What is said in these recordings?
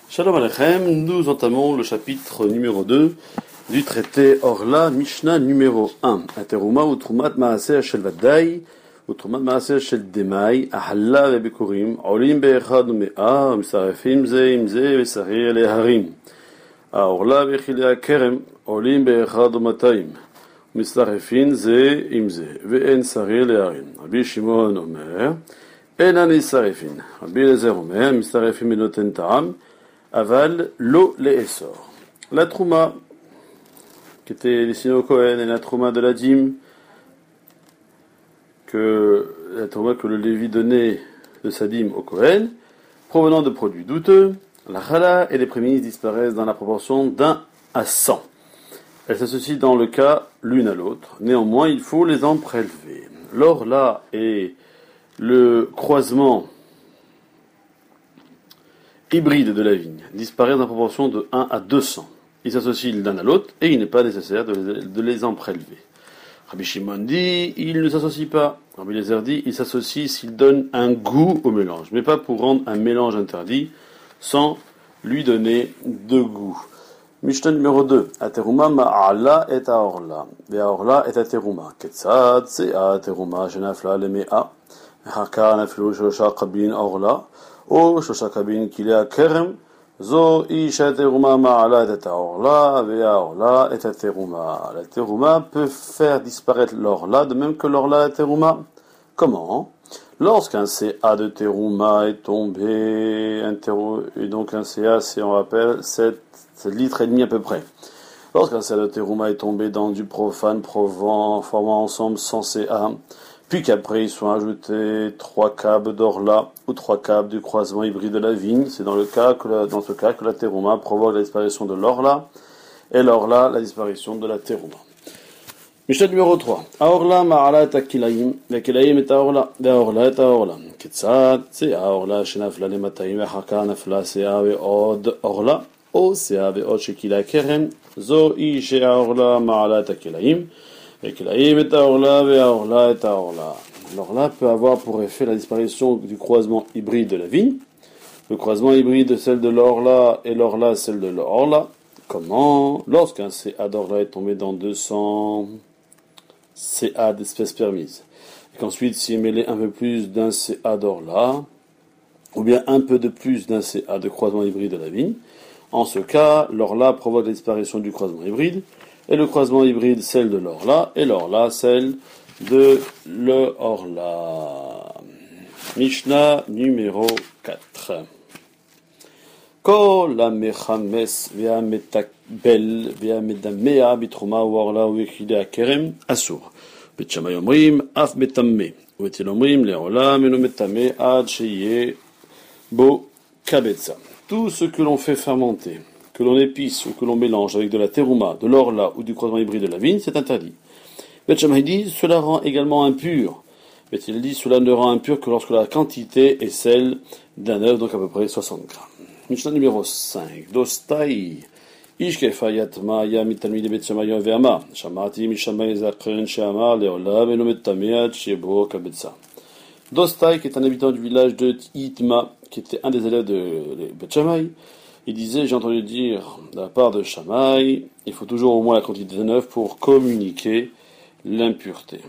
Shalom Aleichem, nous entamons le chapitre numéro 2 du traité Orla, Mishnah numéro 1. Ateruma ou Trumat Maaseh Shel Vadai, ou Trumat Maaseh Shel Demai, Ahalla Vebekurim, Olim Be'echad Mea, Misarefim Ze Imze, Vesari Leharim. Orla Vechilea Kerem, Olim Be'echad Mataim, Misarefim Ze Imze, Ve'en Sari Leharim. Rabbi Shimon Omer, Enan Isarefin. Rabbi Lezer Omer, Misarefim Benoten Ta'am, Aval, l'eau, les essors. La trouma, qui était destinée au Kohen, et la trouma de la dîme, la trouma que le Lévi donnait de sa dîme au Kohen, provenant de produits douteux, la chala et les prémices disparaissent dans la proportion d'1 à 100. Elles s'associent dans le cas l'une à l'autre. Néanmoins, il faut les en prélever. L'or là et le croisement hybride de la vigne disparaissent en proportion de 1 à 200. Ils s'associent l'un à l'autre et il n'est pas nécessaire de les en prélever. Rabbi Shimon dit, il ne s'associe pas. Rabbi Lezer dit, il s'associe s'il donne un goût au mélange, mais pas pour rendre un mélange interdit sans lui donner de goût. Mishnah numéro 2. Ateruma ma'ala et aorla. Ve'aorla et ateruma. Ketzad se'a ateruma shenafla lemea. Haka naflu shosha kabin aorla. O shosha kabin kilea kerem. Zo isha teruma ma'ala et aorla. Ve'aorla et ateruma. La teruma peut faire disparaître l'orla de même que l'orla et teruma. Comment? Lorsqu'un CA de teruma est tombé, et donc un CA, c'est, on rappelle, 7 litres et demi à peu près. Lorsqu'un CA de teruma est tombé dans du profane formant ensemble 100 CA, puis qu'après ils sont ajoutés 3 câbles d'orla ou 3 câbles du croisement hybride de la vigne, c'est dans ce cas que la teruma provoque la disparition de l'orla, et l'orla la disparition de la teruma. Mishnah numéro 3. Aorla ma'ala et akilaim, ve'kilaim et aorla, ve'aorla et aorla. Ketzad, c'est aorla shenafla lemataim, ve'achaka nafla se'a ve'od orla, o se'a ve'od shekila kerem, zo ishe aorla ma'ala et akilaim, ve'kilaim et aorla, ve'aorla et aorla. L'orla peut avoir pour effet la disparition du croisement hybride de la vigne, le croisement hybride celle de l'orla et l'orla celle de l'orla. Comment? Lorsqu'un CA d'orla est tombé dans 200 CA d'espèces permises, et qu'ensuite s'y est mêlé un peu plus d'un CA d'orla, ou bien un peu de plus d'un CA de croisement hybride de la vigne, en ce cas, l'orla provoque la disparition du croisement hybride, et le croisement hybride celle de l'orla, et l'orla celle de l'orla. Mishnah numéro 4. Kol ha-mechames ve'ha-metakbel ve'ha-medamea bitruma u'orla u'echidei kerem asur. Bet Shammai omrim af metamme u'betil omrim le'olam eno metame ad sheyeh bo kabetza. Tout ce que l'on fait fermenter, que l'on épice ou que l'on mélange avec de la teruma, de l'orla ou du croisement hybride de la vigne, c'est interdit. Bet Shammai dit, cela rend également impur. Bet-il dit, cela ne rend impur que lorsque la quantité est celle d'un œuf, donc à peu près 60 grammes. Mishnah numéro 5. Dostai. Ishkefa yatma ya mitalmi de Bet Shammai ve'ama. Shamati mishamai zakren she'amar le'olam eno metameat shebo kabetza. Dostai, qui est un habitant du village de Itma, qui était un des élèves de Bet Shammai, il disait, j'ai entendu dire de la part de Shammai, il faut toujours au moins la quantité d'un œuf pour communiquer l'impureté.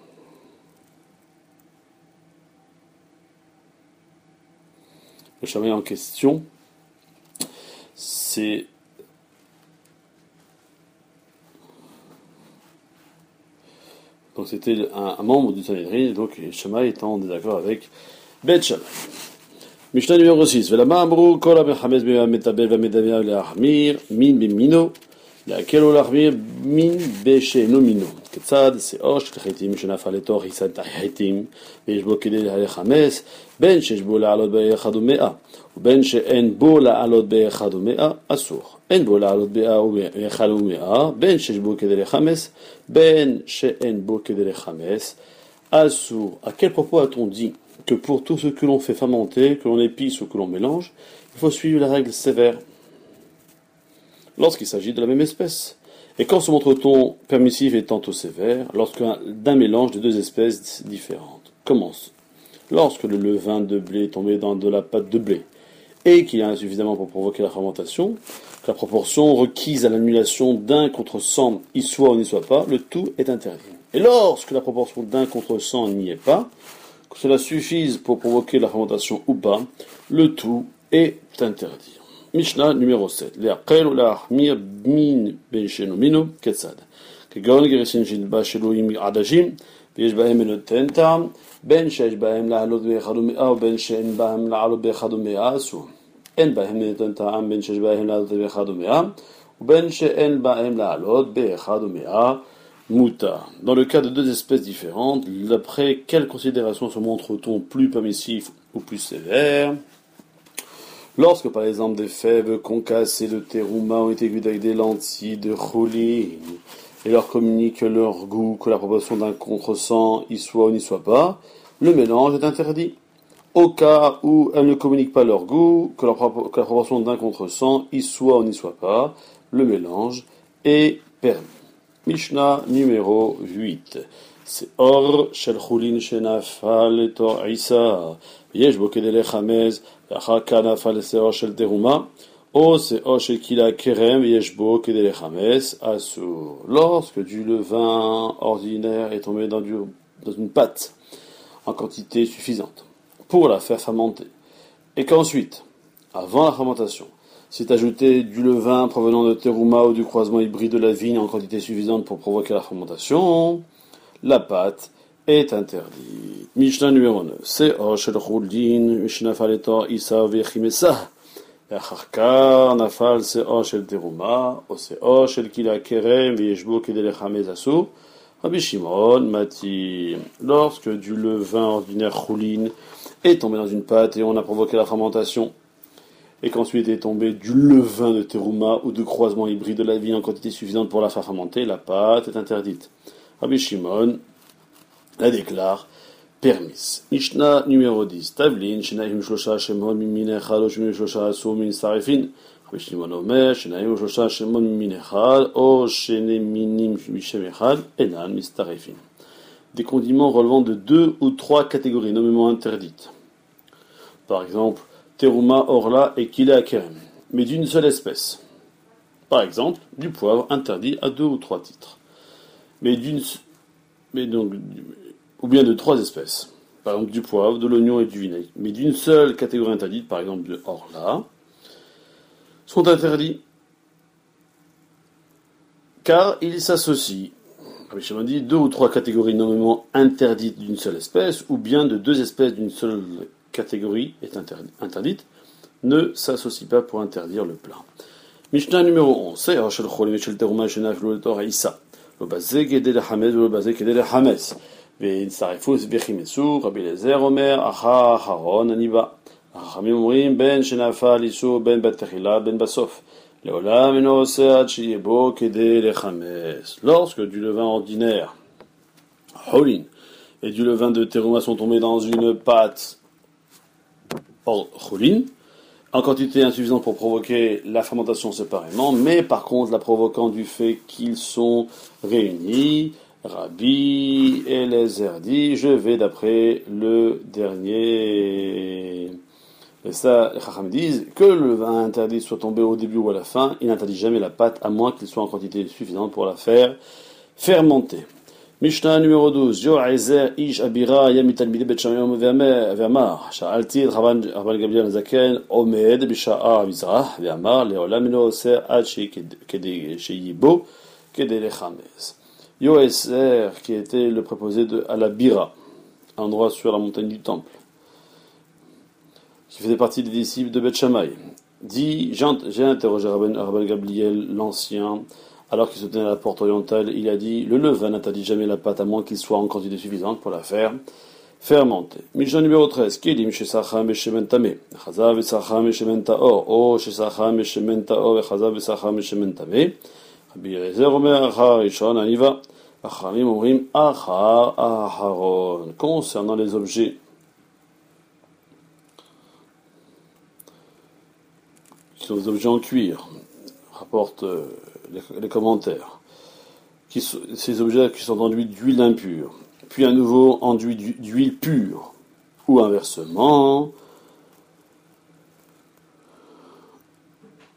Le Shammai en question, c'est donc c'était un membre du Sanhedrin, donc Shammai étant en désaccord avec Bet Shammai. Mishnah numéro 6. Velama amru kol ha-mechames be'ha-metabel ve'ha-medamea le'achmir min b'mino להקל ולהחמיר מין בשאינו מינו. כיצד? שאו של חיטים שנפל לתוך עיסת החיטים ויש בו כדי לחמס, בין שיש בו לעלות באחד ומאה, ובין שאין בו לעלות באחד ומאה, אסור. אין בו לעלות באחד ומאה, בין שיש בו כדי לחמס, בין שאין בו כדי לחמס, אסור. À quel propos a-t-on dit que pour tout ce que l'on fait fermenter, que l'on épice ou que l'on mélange, il faut suivre la règle sévère lorsqu'il s'agit de la même espèce. Et quand se montre-t-on permissif et tantôt sévère, d'un mélange de deux espèces différentes? Commence. Lorsque le levain de blé est tombé dans de la pâte de blé, et qu'il y en a suffisamment pour provoquer la fermentation, que la proportion requise à l'annulation d'un contre 100 y soit ou n'y soit pas, le tout est interdit. Et lorsque la proportion d'un contre 100 n'y est pas, que cela suffise pour provoquer la fermentation ou pas, le tout est interdit. Mishnah numéro 7. Le'aqel ou la'ahmir min ben sheno minu ketzad. כגון גרסין שהתבשלו עם עדשים, ויש בהם ונותן טעם, בין שיש בהם לעלות באחד ומאה, ובין שאין בהם לעלות באחד ומאה אסור. אין בהם ונותן טעם, בין שיש בהם לעלות באחד ומאה, ובין שאין בהם לעלות באחד ומאה muta. Dans le cas de deux espèces différentes, d'après quelle considération se montre-t-on plus permissif ou plus sévère? Lorsque, par exemple, des fèves concassées de terouma ont été cuites avec des lentilles de choulin, et leur communiquent leur goût, que la proportion d'un contre 100 y soit ou n'y soit pas, le mélange est interdit. Au cas où elles ne communiquent pas leur goût, que la proportion d'un contre 100 y soit ou n'y soit pas, le mélange est permis. Mishnah numéro 8. Se'or shel chulin shenafal etor isa, yesh bo kedei lechamez, ve'achar ka nafal se'or shel teruma, O se'or shel kila kerem, yesh bo kedei lechamez asur. Lorsque du levain ordinaire est tombé dans une pâte en quantité suffisante pour la faire fermenter, et qu'ensuite, avant la fermentation, c'est ajouté du levain provenant de terouma ou du croisement hybride de la vigne en quantité suffisante pour provoquer la fermentation, la pâte est interdite. Mishnah numéro 9. Se'or shel chulin, mishnafal etor isa v'yechimesa, ve'acharkar nafal se'or shel teruma, o se'or shel kila kerem v'yeshbo kedei lechamez asur, Rabbi Shimon Mati. Lorsque du levain ordinaire chulin est tombé dans une pâte et on a provoqué la fermentation, et qu'ensuite est tombé du levain de terouma ou de croisement hybride de la vigne en quantité suffisante pour la faire fermenter, la pâte est interdite. Rabbi Shimon la déclare permise. Mishnah numéro 10. Tavlin, shenaim shlosha shemon min echad, o shemim shlosha asur min sarifin. Rabbi Shimon omer, shenaim shlosha shemon min echad, o sheneminim mishem echad, enan mistarifin. Des condiments relevant de 2 ou 3 catégories nommément interdites. Par exemple, terouma, orla et kila kerem, mais d'une seule espèce. Par exemple, du poivre interdit à 2 ou 3 titres. Ou bien de 3 espèces. Par exemple, du poivre, de l'oignon et du vinaigre. Mais d'une seule catégorie interdite, par exemple, de orla, sont interdits. Car ils s'associent. Rabbi Shimon dit 2 ou 3 catégories nommément interdites d'une seule espèce, ou bien de 2 espèces d'une seule catégorie est interdite, ne s'associe pas pour interdire le plat. Mishnah numéro 11. Se'or shel chulin shel teruma shenaflu etor isa, lo bazeh kedei lechamez velo bazeh kedei lechamez, ve'intzarefus v'chimesu, Rabbi Eliezer omer, acha haron aniba. החכמים אומרים בין שנפל איסור בין בתחילה בין בסוף. לעולם אינו עושה עד שיהיה בו כדי לחמץ. Lorsque du levain ordinaire, chulin, et du levain de terouma sont tombés dans une pâte chulin, en quantité insuffisante pour provoquer la fermentation séparément, mais par contre la provoquant du fait qu'ils sont réunis, Rabbi Eliezer dit, je vais d'après le dernier. Et ça, les Chacham disent que le vin interdit soit tombé au début ou à la fin, il n'interdit jamais la pâte, à moins qu'il soit en quantité suffisante pour la faire fermenter. Mishnah numéro 12. Yo'ezer ish abira yam talmidei bet Shammai ve'amar sha'alti et Rabban Gamliel Zaken omed b'sha'a mizrach ve'amar le'olam eno oser ad sheyibo kedei lechamez. Yo'ezer, qui était le préposé à la Bira, un endroit sur la montagne du Temple, qui faisait partie des disciples de Beth Shammai, dit, j'ai interrogé Rabban Gamliel l'ancien, alors qu'il se tenait à la porte orientale, il a dit, le levain n'interdit jamais la pâte à moins qu'il soit en quantité suffisante pour la faire fermenter. Mishnah numéro 13, Kedim shesacham beshemen tameh, chazav besacham beshemen taor, o shesacham beshemen taor, chazav besacham beshemen tameh, Rabbi Eliezer omer, achar rishon aniva, achamim omrim, achar aharon. Concernant les objets qui sont des objets en cuir, rapportent les commentaires, ces objets qui sont enduits d'huile impure, puis à nouveau enduits d'huile pure, ou inversement,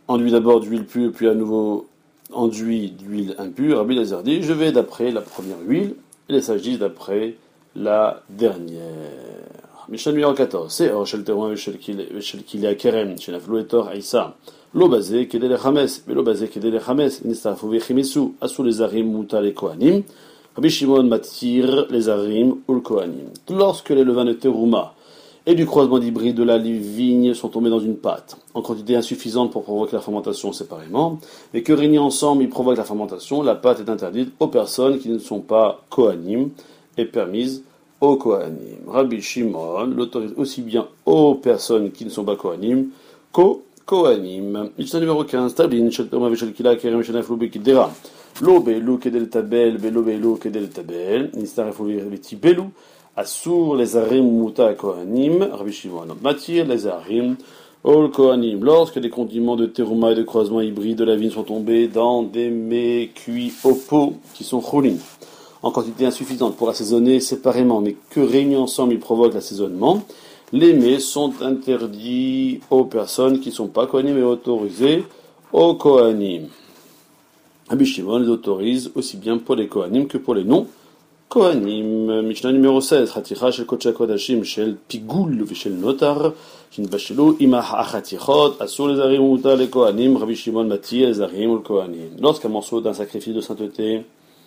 enduit d'abord d'huile pure, puis à nouveau enduit d'huile impure, Rabbi Eliezer dit, je vais d'après la première huile, et les sages disent d'après la dernière. Mishnah numéro 14, c'est Or Shel Terouin Shel Kili Akerem, Shel Aflou Etor Aïssa, Lo Bazé Kedel Chames, Lo Bazé Kedel Chames, Nistafu Vechimisu, Asu les Arim Muta les Kohanim, Rabbi Shimon Matir les Arim ou le Kohanim. Lorsque les levains de Terouma et du croisement d'hybride de la vigne sont tombés dans une pâte, en quantité insuffisante pour provoquer la fermentation séparément, et que réunis ensemble ils provoquent la fermentation, la pâte est interdite aux personnes qui ne sont pas Kohanim et permise aux Kohanim. Rabbi Shimon l'autorise aussi bien aux personnes qui ne sont pas Kohanim qu'aux Kohanim. Mishnah numéro 15, Tablin, Shel Toma Veshel Kila, Kerem Shenaflu Bekidera, Lo Belu Kedel Tabel, Belo Belu Kedel Tabel, Nistareflu Veti Belu, Assur les Arim Muta Kohanim, Rabbi Shimon Matir les Arim Ol Kohanim. Lorsque des condiments de terouma et de croisement hybride de la vigne sont tombés dans des mets cuits au pot qui sont cholim, en quantité insuffisante pour assaisonner séparément, mais que réunis ensemble ils provoquent l'assaisonnement, les mets sont interdits aux personnes qui ne sont pas Kohanim et autorisés aux Kohanim. Rabbi Shimon les autorise aussi bien pour les Kohanim que pour les non-Kohanim. Mishnah numéro 16, Chaticha shel Kodesh HaKodashim shel Pigul v'shel Notar, shinbashelu imah achatichot, asur les arim uta les Kohanim, Rabbi Shimon Matir les arim ou le Kohanim. Lorsqu'un morceau d'un sacrifice de sainteté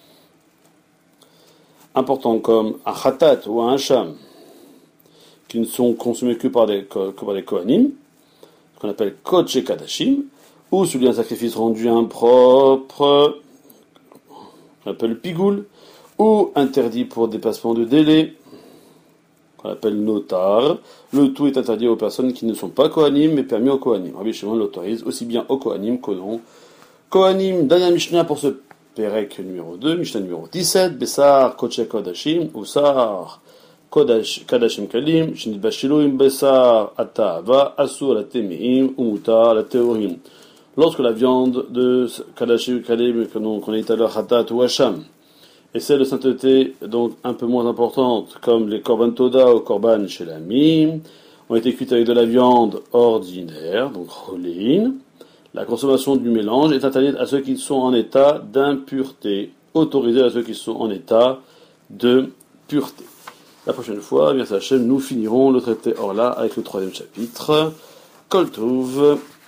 important comme un khatat ou un hacham, qui ne sont consommés que par des Kohanim, qu'on appelle Kodesh Kadashim, ou celui d'un sacrifice rendu impropre, qu'on appelle Pigoul, ou interdit pour dépassement de délai, qu'on appelle notar. Le tout est interdit aux personnes qui ne sont pas Kohanim, mais permis aux Kohanim. Rabbi Shimon l'autorise aussi bien aux Kohanim qu'aux non-Kohanim. Dernière Mishnah pour ce Perek numéro 2, Mishnah numéro 17, Bessar Kodesh Kodashim, Usar Kodesh Kadashim Kalim, Shinibashilu im Bessar Atava, Asur la Temeim, Umuta la Teorim. Lorsque la viande de Kadashim Kalim, qu'on a dit tout à l'heure, Hatat ou Hacham, et celle de sainteté, donc un peu moins importante, comme les Korban Toda ou Korban Shelamim, ont été cuites avec de la viande ordinaire, donc Cholin, la consommation du mélange est interdite à ceux qui sont en état d'impureté, autorisée à ceux qui sont en état de pureté. La prochaine fois, bien Hachem, nous finirons le traité Orla avec le 3e chapitre. Kol Tov.